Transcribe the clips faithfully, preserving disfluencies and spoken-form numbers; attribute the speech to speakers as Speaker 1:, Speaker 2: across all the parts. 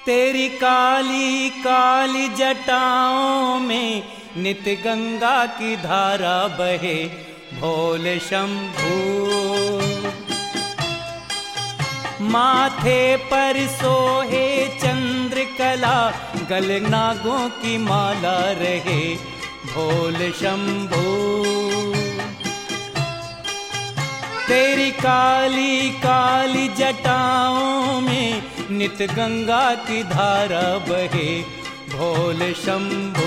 Speaker 1: तेरी काली काली जटाओं में नित गंगा की धारा बहे भोले शंभू। माथे पर सोहे चंद्रकला, गल नागों की माला रहे भोले शंभू। तेरी काली काली जटाओं में नित गंगा की धारा बहे भोले शंभू।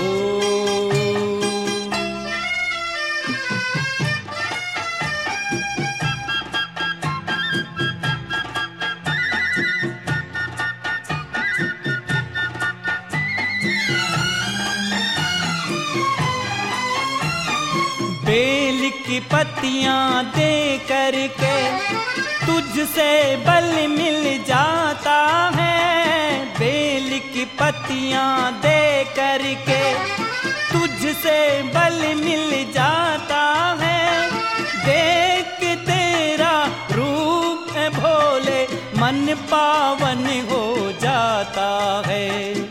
Speaker 1: बेल की पत्तियां दे करके तुझसे बल मिल जाता है। बेल की पत्तियां दे करके तुझसे बल मिल जाता है। देख के तेरा रूप है भोले, मन पावन हो जाता है।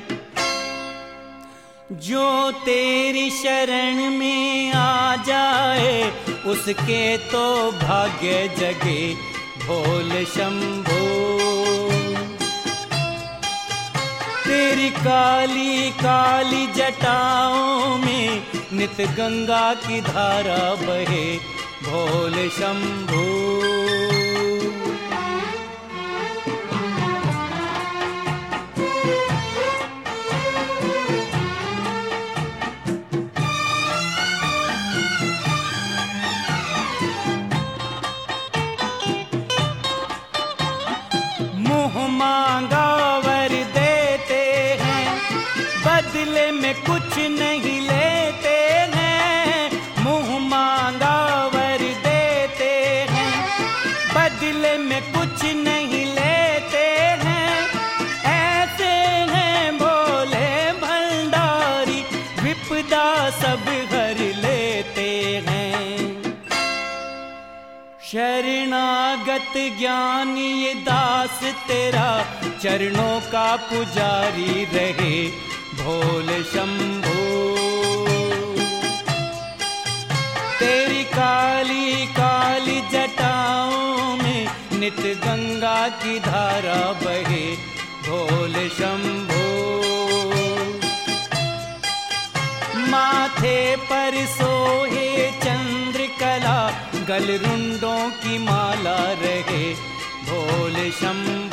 Speaker 1: जो तेरी शरण में आ जाए उसके तो भाग्य जगे भोले शंभू। तेरी काली काली जटाओं में नित गंगा की धारा बहे भोले शंभू। मांगा वर देते हैं, बदले में कुछ नहीं लेते हैं। मुँह मांगा वर देते हैं, बदले में कुछ नहीं लेते हैं। ऐसे हैं भोले भंडारी, विपदा सब हर लेते हैं। शरणागत ज्ञानी ये दास तेरा, चरणों का पुजारी रहे भोले शंभू। तेरी काली काली जटाओं में नित गंगा की धारा बहे भोले शंभू। माथे पर सोहे चंद्रकला, गल रुंडों की माला रहे भोले शंभू।